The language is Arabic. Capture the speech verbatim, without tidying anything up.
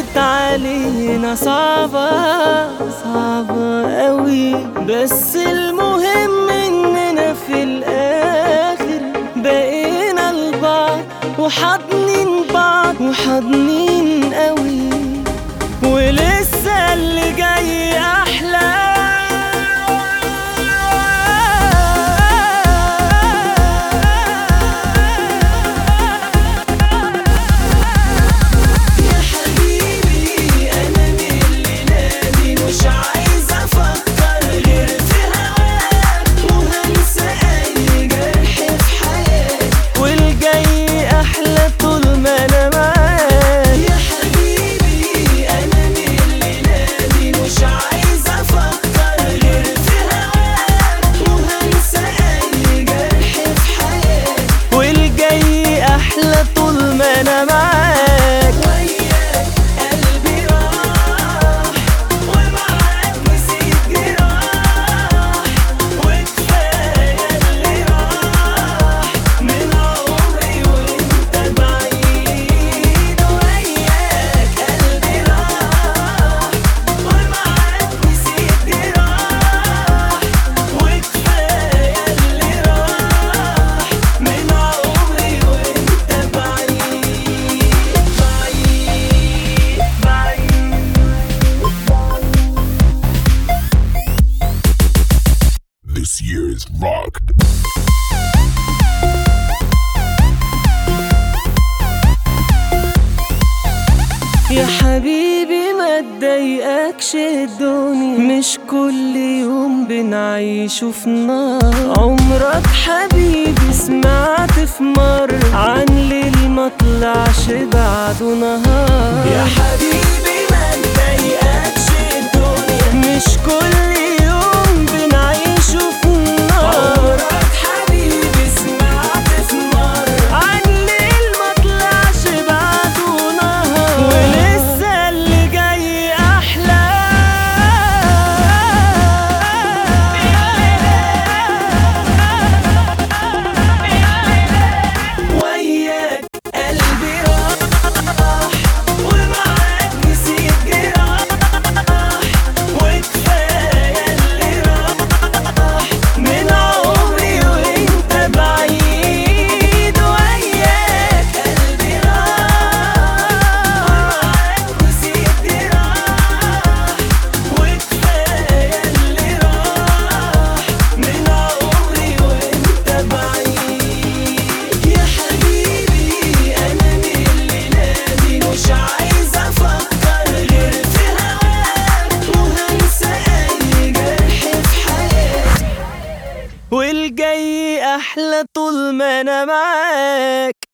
كانت علينا صعبة صعبة قوي، بس المهم اننا في الاخر بقينا لبعض وحاضنين بعض وحاضنين قوي، ولسه اللي جاي احلى. This year is rocked. يا حبيبي ما تضايقكش الدنيا، مش كل يوم بنعيشه في نار. عمرك حبيبي سمعت في مرة عن ليل ما طلعش بعده نهار؟ يا حبيبي ما تضايقكش الدنيا، مش كل يوم بنعيشه في نار. عمرك حبيبي سمعت في مرة عن ليل ما طلعش بعده نهار، ولسه اللي جاي أحلى. وياك قلبي راح ومعاك نسيت جراح، وكفاية اللي راح من عمري وانت بعيد. وياك قلبي راح ومعاك نسيت جراح، وكفاية اللي راح من عمري وانت بعيد. يا حبيبي أنا من الليلة دي مش عايز أفكر غير في هواك، وهنسى أي جرح في حياتي، والجاي أحلى طول ما أنا معاك.